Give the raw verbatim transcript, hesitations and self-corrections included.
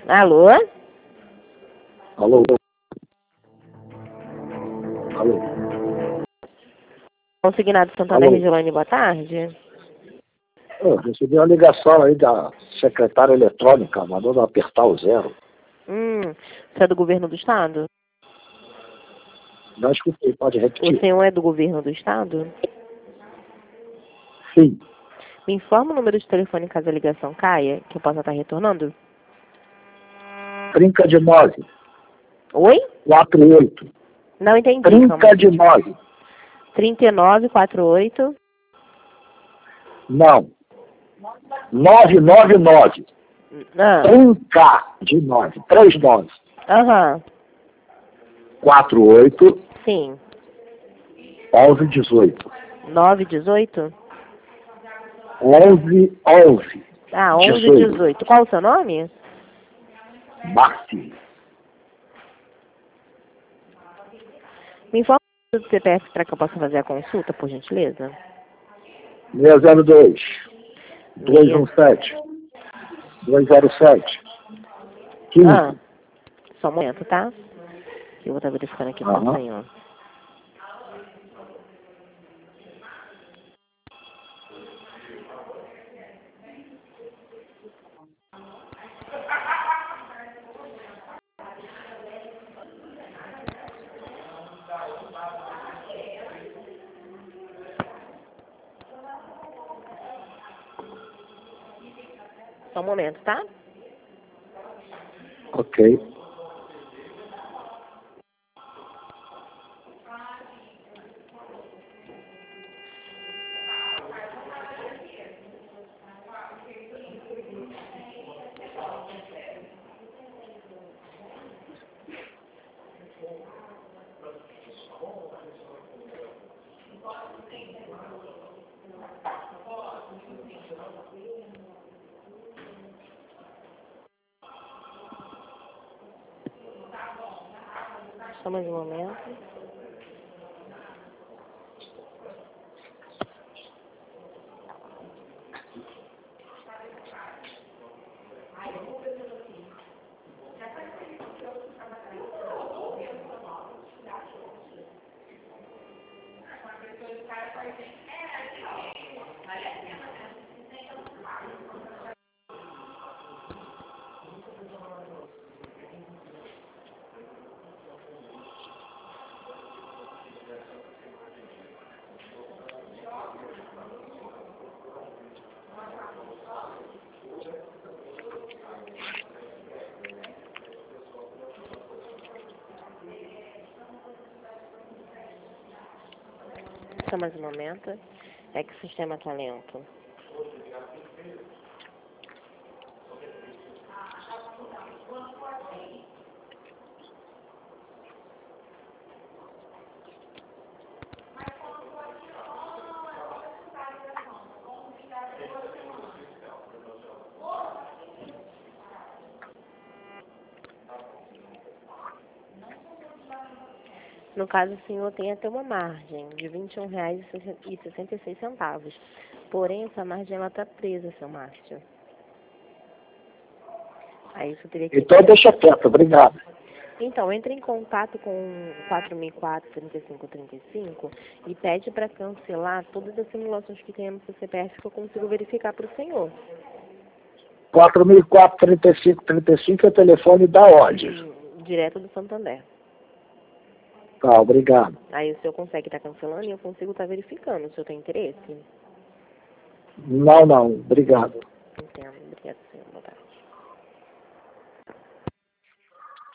Alô? Alô? Alô? Consignado Santana Alô? Regilane, boa tarde. Eu recebi uma ligação aí da secretária eletrônica, mandando apertar o zero. Hum, você é do governo do estado? Não escutei, pode O repetir. senhor é do governo do estado? Sim, Me informa o número de telefone caso a ligação caia, que eu possa estar retornando? trinca de nove, Oi? quarenta e oito. Não entendi, calma. trinca de nove. trinta e nove, quarenta e oito. Não. novecentos e noventa e nove. Ah, trinca de nove. trinta e nove. aham, quarenta e oito, sim. onze dezoito. nove, dezoito? onze, onze. Ah, onze, dezoito. dezoito. Qual o seu nome? Márcio. Me informa o C P F para que eu possa fazer a consulta, por gentileza? seiscentos e dois, duzentos e sete, duzentos e sete, quinze. Ah, só um momento, tá? Eu vou estar verificando aqui com o Aham. senhor. Só um momento, tá? Ok. Só mais um momento. Só mais um momento. É que o sistema tá lento. No caso, o senhor tem até uma margem de vinte e um reais e sessenta e seis centavos. Porém, essa margem ela tá presa, seu Márcio. Aí isso teria que... Então deixa quieto, obrigado. Então, entre em contato com quatro mil e quatro, trinta e cinco, trinta e cinco e pede para cancelar todas as simulações que tem no seu C P F que eu consigo verificar para o senhor. quatro mil e quatro, trinta e cinco, trinta e cinco é o telefone da onde? Hum, direto do Santander. Tá, obrigado. Aí o senhor consegue estar cancelando e eu consigo estar verificando. O senhor tem interesse? Não, não, obrigado. Entendo. Obrigada, senhor. Boa tarde.